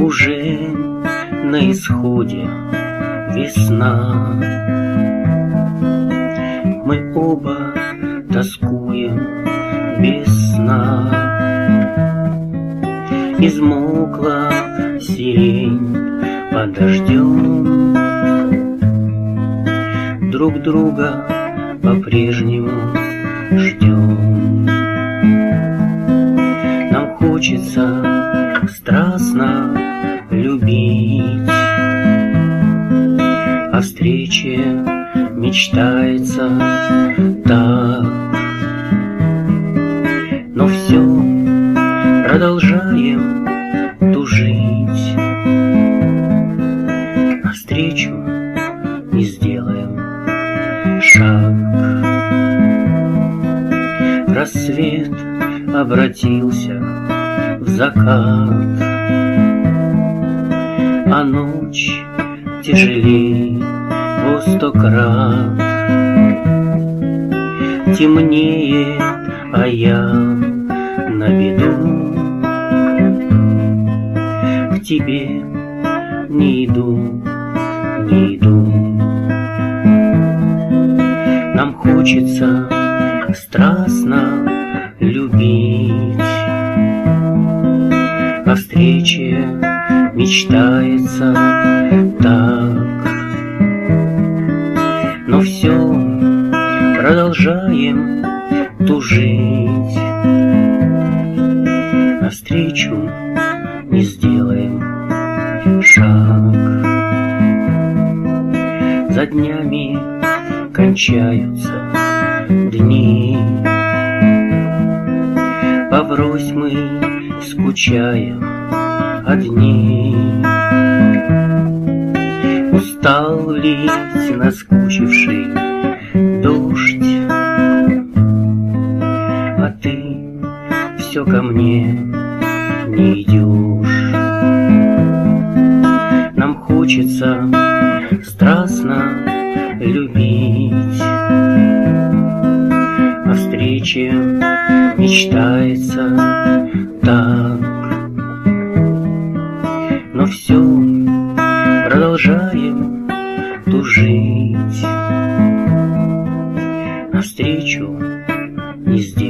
Уже на исходе весна. Мы оба тоскуем без сна. Измокла сирень под дождем. Друг друга по-прежнему ждем. Нам хочется страстно любить, о встрече мечтается так. Но все продолжаем тужить, навстречу не сделаем шаг. Рассвет обратился в закат, а ночь тяжелей во 100 крат. Темнеет, а я на беду к тебе не иду, не иду. Нам хочется страстно любить, о встрече мечтается так. Но все продолжаем тужить, навстречу не сделаем шаг. За днями кончаются дни, поврось мы скучаем одни. Устал лить наскучивший дождь, а ты все ко мне не идешь. Нам хочется страстно любить, о встрече мечтается так. Но все продолжаем тужить, навстречу не сделаем